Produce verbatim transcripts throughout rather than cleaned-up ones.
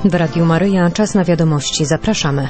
W Radiu Maryja czas na wiadomości. Zapraszamy.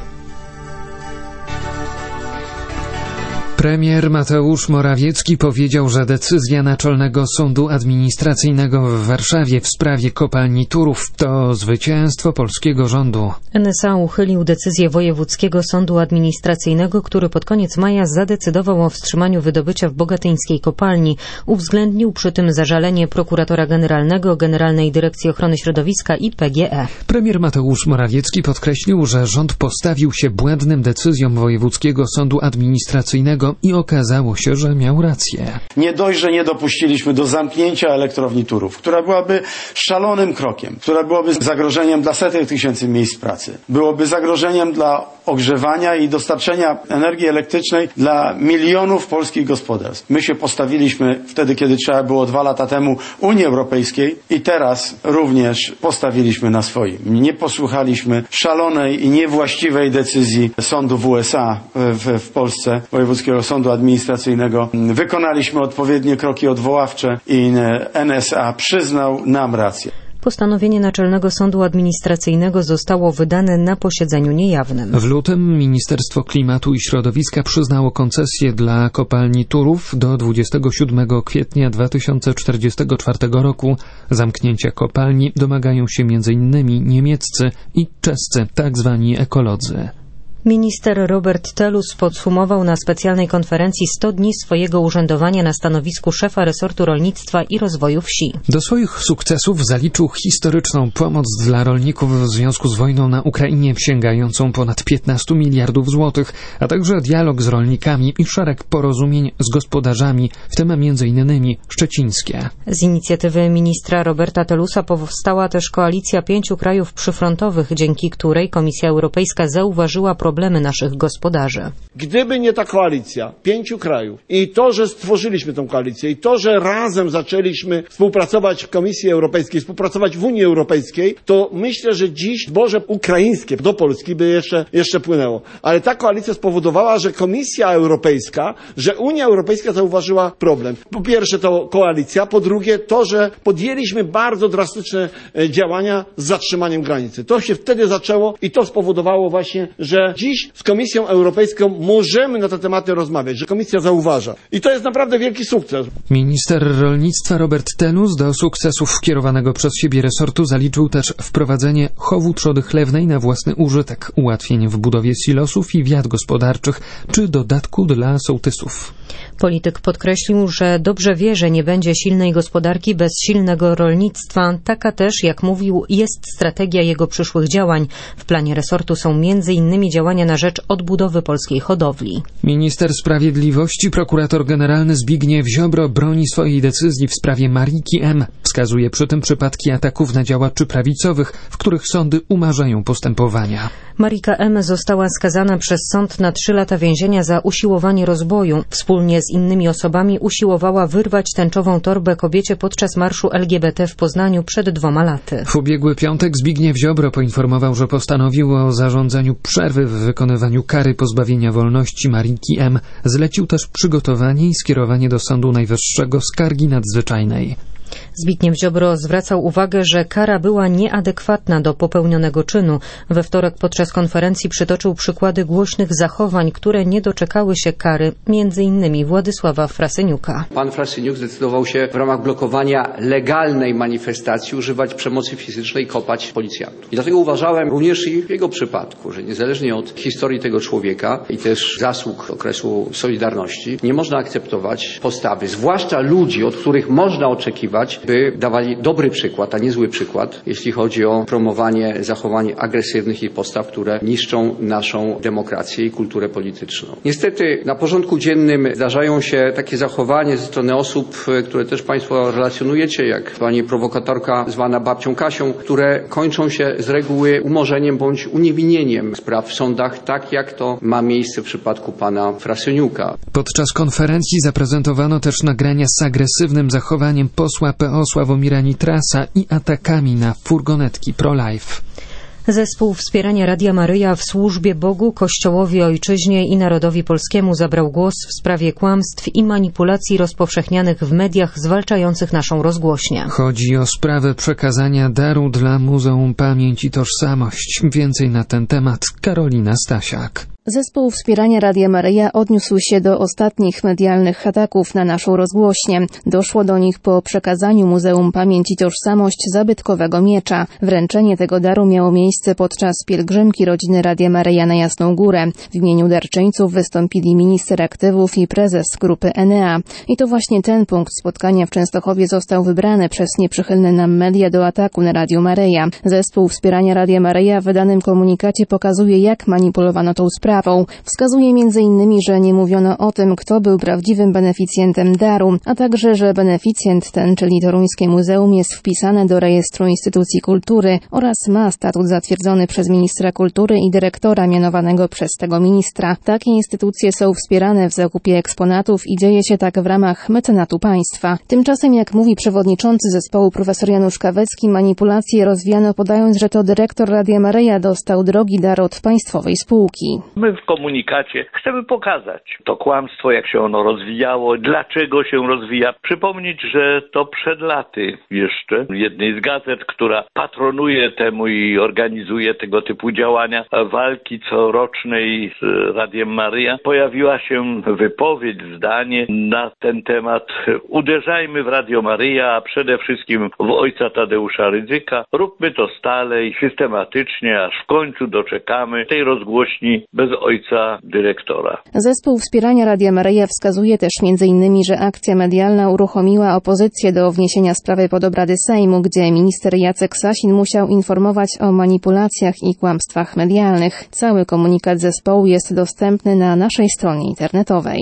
Premier Mateusz Morawiecki powiedział, że decyzja Naczelnego Sądu Administracyjnego w Warszawie w sprawie kopalni Turów to zwycięstwo polskiego rządu. N S A uchylił decyzję Wojewódzkiego Sądu Administracyjnego, który pod koniec maja zadecydował o wstrzymaniu wydobycia w bogatyńskiej kopalni. Uwzględnił przy tym zażalenie prokuratora generalnego, Generalnej Dyrekcji Ochrony Środowiska i P G E. Premier Mateusz Morawiecki podkreślił, że rząd postawił się błędnym decyzjom Wojewódzkiego Sądu Administracyjnego i okazało się, że miał rację. Nie dość, że nie dopuściliśmy do zamknięcia elektrowni Turów, która byłaby szalonym krokiem, która byłaby zagrożeniem dla setek tysięcy miejsc pracy, byłoby zagrożeniem dla ogrzewania i dostarczenia energii elektrycznej dla milionów polskich gospodarstw. My się postawiliśmy wtedy, kiedy trzeba było dwa lata temu Unii Europejskiej i teraz również postawiliśmy na swoim. Nie posłuchaliśmy szalonej i niewłaściwej decyzji sądu w U S A w, w Polsce, Wojewódzkiego Sądu Administracyjnego. Wykonaliśmy odpowiednie kroki odwoławcze i N S A przyznał nam rację. Postanowienie Naczelnego Sądu Administracyjnego zostało wydane na posiedzeniu niejawnym. W lutym Ministerstwo Klimatu i Środowiska przyznało koncesję dla kopalni Turów do dwudziestego siódmego kwietnia dwa tysiące czterdziestego czwartego roku. Zamknięcia kopalni domagają się między innymi niemieccy i czescy, tak zwani ekolodzy. Minister Robert Telus podsumował na specjalnej konferencji sto dni swojego urzędowania na stanowisku szefa resortu rolnictwa i rozwoju wsi. Do swoich sukcesów zaliczył historyczną pomoc dla rolników w związku z wojną na Ukrainie sięgającą ponad piętnaście miliardów złotych, a także dialog z rolnikami i szereg porozumień z gospodarzami, w tym między innymi szczecińskie. Z inicjatywy ministra Roberta Telusa powstała też koalicja pięciu krajów przyfrontowych, dzięki której Komisja Europejska zauważyła problemy problemy naszych gospodarzy. Gdyby nie ta koalicja pięciu krajów i to, że stworzyliśmy tę koalicję i to, że razem zaczęliśmy współpracować w Komisji Europejskiej, współpracować w Unii Europejskiej, to myślę, że dziś zboże ukraińskie do Polski by jeszcze, jeszcze płynęło. Ale ta koalicja spowodowała, że Komisja Europejska, że Unia Europejska zauważyła problem. Po pierwsze to koalicja, po drugie to, że podjęliśmy bardzo drastyczne działania z zatrzymaniem granicy. To się wtedy zaczęło i to spowodowało właśnie, że dziś z Komisją Europejską możemy na te tematy rozmawiać, że Komisja zauważa. I to jest naprawdę wielki sukces. Minister rolnictwa Robert Telus do sukcesów kierowanego przez siebie resortu zaliczył też wprowadzenie chowu trzody chlewnej na własny użytek, ułatwień w budowie silosów i wiat gospodarczych, czy dodatku dla sołtysów. Polityk podkreślił, że dobrze wie, że nie będzie silnej gospodarki bez silnego rolnictwa. Taka też, jak mówił, jest strategia jego przyszłych działań. W planie resortu są między innymi działania na rzecz odbudowy polskiej hodowli. Minister Sprawiedliwości, prokurator generalny Zbigniew Ziobro broni swojej decyzji w sprawie Mariki M. Wskazuje przy tym przypadki ataków na działaczy prawicowych, w których sądy umarzają postępowania. Marika M. została skazana przez sąd na trzy lata więzienia za usiłowanie rozboju. Wspólnie z innymi osobami usiłowała wyrwać tęczową torbę kobiecie podczas marszu L G B T w Poznaniu przed dwoma laty. W ubiegły piątek Zbigniew Ziobro poinformował, że postanowił o zarządzeniu przerwy w wykonywaniu kary pozbawienia wolności Mariki M. Zlecił też przygotowanie i skierowanie do Sądu Najwyższego skargi nadzwyczajnej. Zbigniew Ziobro zwracał uwagę, że kara była nieadekwatna do popełnionego czynu. We wtorek podczas konferencji przytoczył przykłady głośnych zachowań, które nie doczekały się kary, między innymi Władysława Frasyniuka. Pan Frasyniuk zdecydował się w ramach blokowania legalnej manifestacji używać przemocy fizycznej i kopać policjantów. I dlatego uważałem również i w jego przypadku, że niezależnie od historii tego człowieka i też zasług okresu Solidarności, nie można akceptować postawy, zwłaszcza ludzi, od których można oczekiwać, by dawali dobry przykład, a nie zły przykład, jeśli chodzi o promowanie zachowań agresywnych i postaw, które niszczą naszą demokrację i kulturę polityczną. Niestety na porządku dziennym zdarzają się takie zachowania ze strony osób, które też Państwo relacjonujecie, jak pani prowokatorka zwana babcią Kasią, które kończą się z reguły umorzeniem bądź uniewinnieniem spraw w sądach, tak jak to ma miejsce w przypadku pana Frasyniuka. Podczas konferencji zaprezentowano też nagrania z agresywnym zachowaniem posła P O Sławomira Nitrasa i atakami na furgonetki pro-life. Zespół Wspierania Radia Maryja w służbie Bogu, Kościołowi, Ojczyźnie i Narodowi Polskiemu zabrał głos w sprawie kłamstw i manipulacji rozpowszechnianych w mediach zwalczających naszą rozgłośnię. Chodzi o sprawę przekazania daru dla Muzeum Pamięć i Tożsamość. Więcej na ten temat Karolina Stasiak. Zespół Wspierania Radia Maryja odniósł się do ostatnich medialnych ataków na naszą rozgłośnię. Doszło do nich po przekazaniu Muzeum Pamięć i Tożsamość zabytkowego miecza. Wręczenie tego daru miało miejsce podczas pielgrzymki rodziny Radia Maryja na Jasną Górę. W imieniu darczyńców wystąpili minister aktywów i prezes grupy Enea. I to właśnie ten punkt spotkania w Częstochowie został wybrany przez nieprzychylne nam media do ataku na Radio Maryja. Zespół Wspierania Radia Maryja w wydanym komunikacie pokazuje, jak manipulowano tą sprawą. Wskazuje między innymi, że nie mówiono o tym, kto był prawdziwym beneficjentem daru, a także, że beneficjent ten, czyli Toruńskie Muzeum, jest wpisane do rejestru instytucji kultury oraz ma statut zatwierdzony przez ministra kultury i dyrektora mianowanego przez tego ministra. Takie instytucje są wspierane w zakupie eksponatów i dzieje się tak w ramach mecenatu państwa. Tymczasem, jak mówi przewodniczący zespołu profesor Janusz Kawecki, manipulacje rozwiano podając, że to dyrektor Radia Maryja dostał drogi dar od państwowej spółki. My w komunikacie chcemy pokazać to kłamstwo, jak się ono rozwijało, dlaczego się rozwija. Przypomnieć, że to przed laty jeszcze jednej z gazet, która patronuje temu i organizuje tego typu działania, walki corocznej z Radiem Maryja, pojawiła się wypowiedź, zdanie na ten temat. Uderzajmy w Radio Maryja, a przede wszystkim w ojca Tadeusza Rydzyka. Róbmy to stale i systematycznie, aż w końcu doczekamy tej rozgłośni bez ojca dyrektora. Zespół Wspierania Radia Maryja wskazuje też między innymi, że akcja medialna uruchomiła opozycję do wniesienia sprawy pod obrady Sejmu, gdzie minister Jacek Sasin musiał informować o manipulacjach i kłamstwach medialnych. Cały komunikat zespołu jest dostępny na naszej stronie internetowej.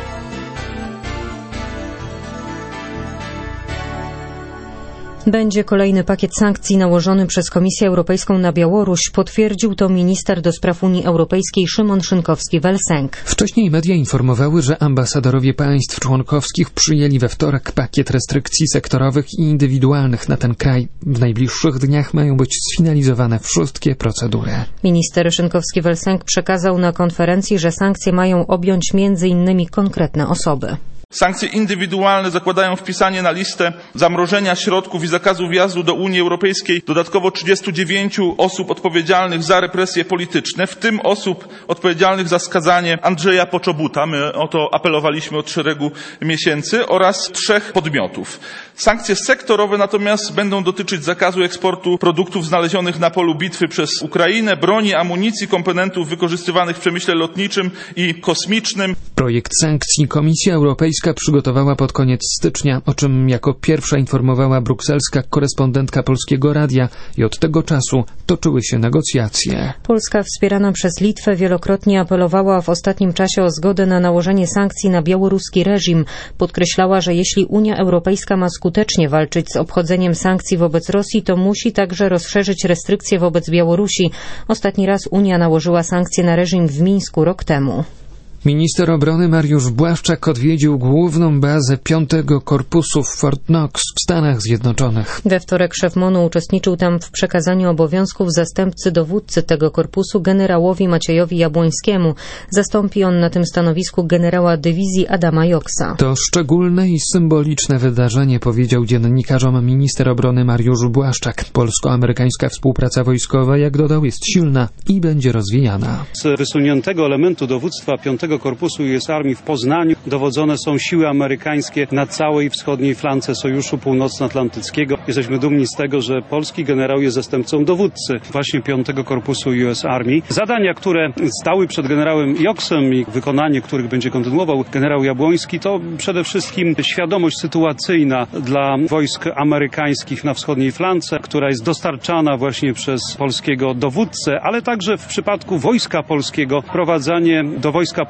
Będzie kolejny pakiet sankcji nałożony przez Komisję Europejską na Białoruś, potwierdził to minister do spraw Unii Europejskiej Szymon Szynkowski-Welsenk. Wcześniej media informowały, że ambasadorowie państw członkowskich przyjęli we wtorek pakiet restrykcji sektorowych i indywidualnych na ten kraj. W najbliższych dniach mają być sfinalizowane wszystkie procedury. Minister Szynkowski-Welsenk przekazał na konferencji, że sankcje mają objąć między innymi konkretne osoby. Sankcje indywidualne zakładają wpisanie na listę zamrożenia środków i zakazu wjazdu do Unii Europejskiej dodatkowo trzydziestu dziewięciu osób odpowiedzialnych za represje polityczne, w tym osób odpowiedzialnych za skazanie Andrzeja Poczobuta, my o to apelowaliśmy od szeregu miesięcy, oraz trzech podmiotów. Sankcje sektorowe natomiast będą dotyczyć zakazu eksportu produktów znalezionych na polu bitwy przez Ukrainę, broni, amunicji, komponentów wykorzystywanych w przemyśle lotniczym i kosmicznym. Projekt sankcji Komisja Europejska przygotowała pod koniec stycznia, o czym jako pierwsza informowała brukselska korespondentka Polskiego Radia i od tego czasu toczyły się negocjacje. Polska wspierana przez Litwę wielokrotnie apelowała w ostatnim czasie o zgodę na nałożenie sankcji na białoruski reżim. Podkreślała, że jeśli Unia Europejska ma skutecznie walczyć z obchodzeniem sankcji wobec Rosji, to musi także rozszerzyć restrykcje wobec Białorusi. Ostatni raz Unia nałożyła sankcje na reżim w Mińsku rok temu. Minister obrony Mariusz Błaszczak odwiedził główną bazę piątego Korpusu w Fort Knox w Stanach Zjednoczonych. We wtorek szef MONU uczestniczył tam w przekazaniu obowiązków zastępcy dowódcy tego korpusu generałowi Maciejowi Jabłońskiemu. Zastąpi on na tym stanowisku generała dywizji Adama Joksa. To szczególne i symboliczne wydarzenie, powiedział dziennikarzom minister obrony Mariusz Błaszczak. Polsko-amerykańska współpraca wojskowa, jak dodał, jest silna i będzie rozwijana. Z wysuniętego elementu dowództwa piątego Korpusu U S Army w Poznaniu dowodzone są siły amerykańskie na całej wschodniej flance Sojuszu Północnoatlantyckiego. Jesteśmy dumni z tego, że polski generał jest zastępcą dowódcy właśnie piątego Korpusu U S Army. Zadania, które stały przed generałem Joksem i wykonanie których będzie kontynuował generał Jabłoński, to przede wszystkim świadomość sytuacyjna dla wojsk amerykańskich na wschodniej flance, która jest dostarczana właśnie przez polskiego dowódcę, ale także w przypadku Wojska Polskiego wprowadzanie do Wojska Polskiego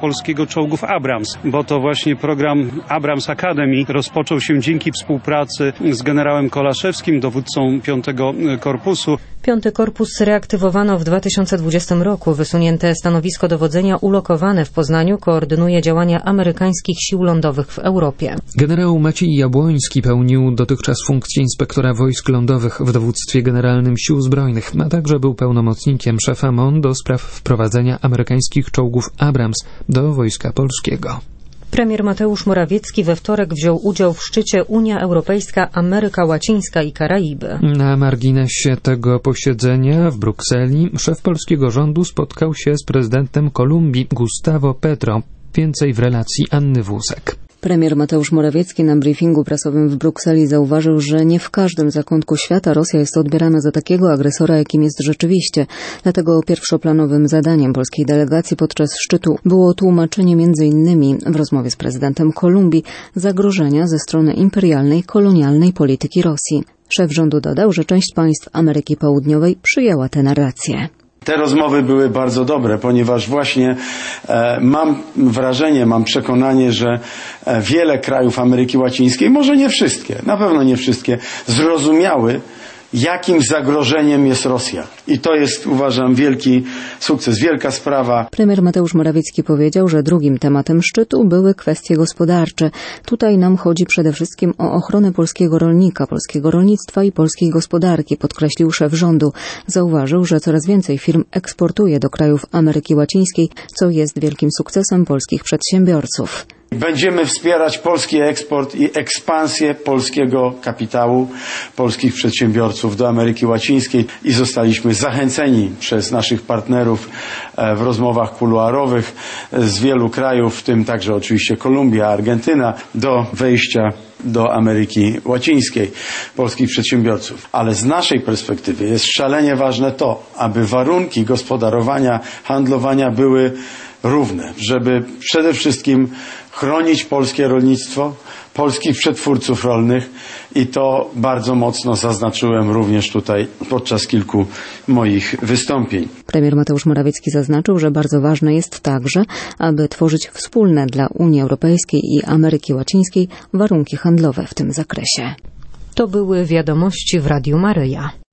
polskiego czołgów Abrams, bo to właśnie program Abrams Academy rozpoczął się dzięki współpracy z generałem Kolaszewskim, dowódcą piątego Korpusu. Piąty Korpus reaktywowano w dwa tysiące dwudziestym roku. Wysunięte stanowisko dowodzenia ulokowane w Poznaniu koordynuje działania amerykańskich sił lądowych w Europie. Generał Maciej Jabłoński pełnił dotychczas funkcję inspektora wojsk lądowych w dowództwie generalnym Sił Zbrojnych, a także był pełnomocnikiem szefa M O N do spraw wprowadzenia amerykańskich czołgów Abrams do Wojska Polskiego. Premier Mateusz Morawiecki we wtorek wziął udział w szczycie Unia Europejska, Ameryka Łacińska i Karaiby. Na marginesie tego posiedzenia w Brukseli szef polskiego rządu spotkał się z prezydentem Kolumbii Gustavo Petro. Więcej w relacji Anny Wózek. Premier Mateusz Morawiecki na briefingu prasowym w Brukseli zauważył, że nie w każdym zakątku świata Rosja jest odbierana za takiego agresora, jakim jest rzeczywiście. Dlatego pierwszoplanowym zadaniem polskiej delegacji podczas szczytu było tłumaczenie między innymi w rozmowie z prezydentem Kolumbii zagrożenia ze strony imperialnej, kolonialnej polityki Rosji. Szef rządu dodał, że część państw Ameryki Południowej przyjęła tę narrację. Te rozmowy były bardzo dobre, ponieważ właśnie e, mam wrażenie, mam przekonanie, że e, wiele krajów Ameryki Łacińskiej, może nie wszystkie, na pewno nie wszystkie, zrozumiały, jakim zagrożeniem jest Rosja. I to jest, uważam, wielki sukces, wielka sprawa. Premier Mateusz Morawiecki powiedział, że drugim tematem szczytu były kwestie gospodarcze. Tutaj nam chodzi przede wszystkim o ochronę polskiego rolnika, polskiego rolnictwa i polskiej gospodarki, podkreślił szef rządu. Zauważył, że coraz więcej firm eksportuje do krajów Ameryki Łacińskiej, co jest wielkim sukcesem polskich przedsiębiorców. Będziemy wspierać polski eksport i ekspansję polskiego kapitału, polskich przedsiębiorców do Ameryki Łacińskiej i zostaliśmy zachęceni przez naszych partnerów w rozmowach kuluarowych z wielu krajów, w tym także oczywiście Kolumbia, Argentyna, do wejścia do Ameryki Łacińskiej polskich przedsiębiorców. Ale z naszej perspektywy jest szalenie ważne to, aby warunki gospodarowania, handlowania były równe, żeby przede wszystkim chronić polskie rolnictwo, polskich przetwórców rolnych i to bardzo mocno zaznaczyłem również tutaj podczas kilku moich wystąpień. Premier Mateusz Morawiecki zaznaczył, że bardzo ważne jest także, aby tworzyć wspólne dla Unii Europejskiej i Ameryki Łacińskiej warunki handlowe w tym zakresie. To były wiadomości w Radiu Maryja.